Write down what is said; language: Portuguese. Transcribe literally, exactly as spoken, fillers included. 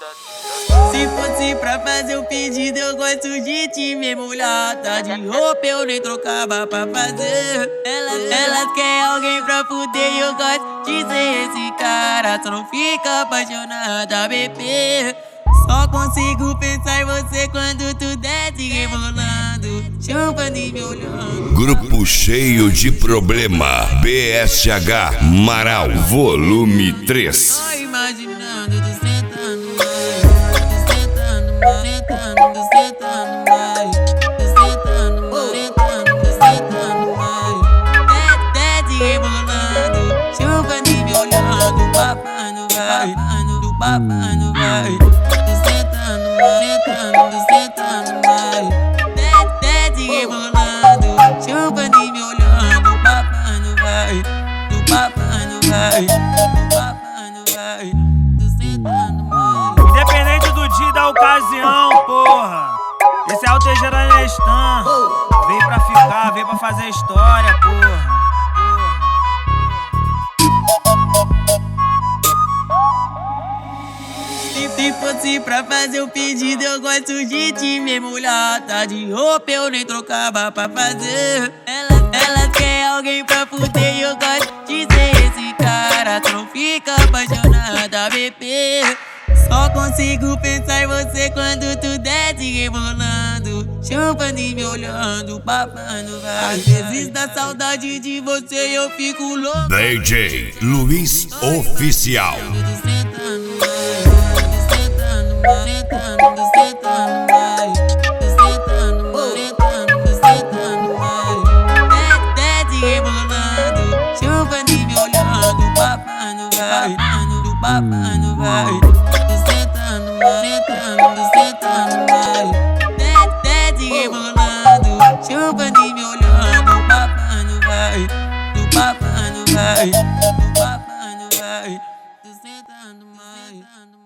Se fosse pra fazer o pedido, eu gosto de te mergulhar. Tá de roupa, eu nem trocava pra fazer. Elas, elas querem alguém pra fuder e eu gosto de ser esse cara. Só não fica apaixonada, bebê. Só consigo pensar em você quando tu desce rebolando, chupando e me olhando. Grupo cheio de problema. B S H Marau, volume três. Só imaginando tu sentando mais, tu sentando mais, sentando, tu sentando mais, tu sentando mais, sentando, tu sentando mais. Desce rebolando, chupando e me olhando, babando vai, babando, babando vai. Sentando, sentando mais, desce rebolando, chupando e me olhando, babando vai, do babando vai, do babando vai, do sentando mais. Independente do dia e da ocasião, porra. Esse é o Teixeira Nestan. Veio pra ficar, veio pra fazer história, porra. Se fosse pra fazer o pedido, eu gosto de te mergulhar. Tá de roupa, eu nem trocava pra fazer. Elas, elas querem alguém pra fuder e eu gosto de ser esse cara. Só não fica apaixonada, bebê. Só consigo pensar em você quando tu desce rebolando, chupando e me olhando, babando vai. Às vezes dá saudade de você eu fico louco. D J Luiz Oficial. Sentando, sentando mais, sentando, sentando, sentando mais. Desce rebolando, chupando e me olhando, babando vai, do babando vai. Sentando, sentando, sentando mais. Desce rebolando, chupando e me olhando, babando vai, do babando vai, do babando vai. Sentando mais.